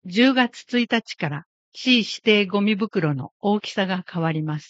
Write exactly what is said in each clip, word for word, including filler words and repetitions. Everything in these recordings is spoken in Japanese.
じゅうがつついたちから市指定ゴミ袋の大きさが変わります。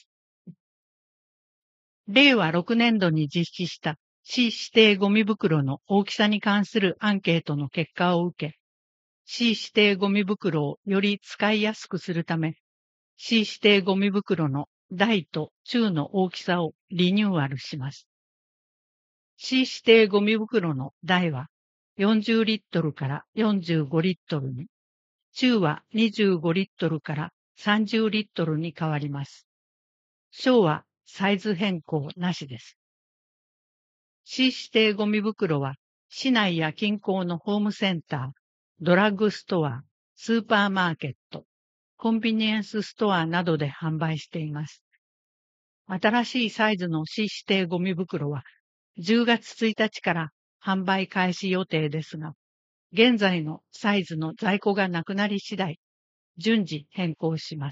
れいわろくねんどに実施した市指定ゴミ袋の大きさに関するアンケートの結果を受け、市指定ゴミ袋をより使いやすくするため、市指定ゴミ袋の大と中の大きさをリニューアルします。市指定ゴミ袋の大はよんじゅうリットルからよんじゅうごリットルに、中はにじゅうごリットルからさんじゅうリットルに変わります。小はサイズ変更なしです。市指定ゴミ袋は市内や近郊のホームセンター、ドラッグストア、スーパーマーケット、コンビニエンスストアなどで販売しています。新しいサイズの市指定ゴミ袋はじゅうがつついたちから販売開始予定ですが、現在のサイズの在庫がなくなり次第、順次変更します。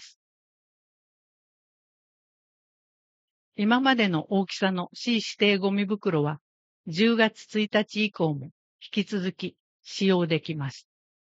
今までの大きさの市指定ゴミ袋はじゅうがつついたち以降も引き続き使用できます。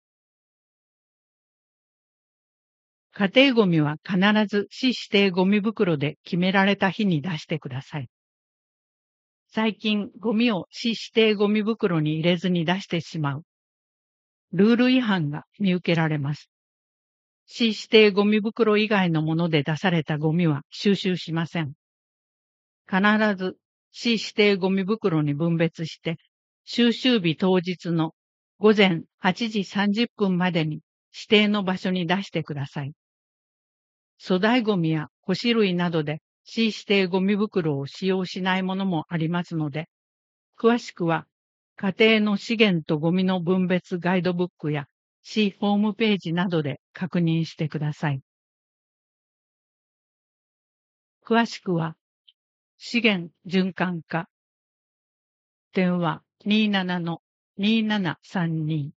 家庭ゴミは必ず市指定ゴミ袋で決められた日に出してください。最近ゴミを市指定ゴミ袋に入れずに出してしまうルール違反が見受けられます。市指定ゴミ袋以外のもので出されたゴミは収集しません。必ず市指定ゴミ袋に分別して、収集日当日のごぜんはちじさんじゅっぷんまでに指定の場所に出してください。粗大ゴミや干し類などで市指定ゴミ袋を使用しないものもありますので、詳しくは家庭の資源とゴミの分別ガイドブックや市ホームページなどで確認してください。詳しくは資源循環課電話 にーななのにーななさんに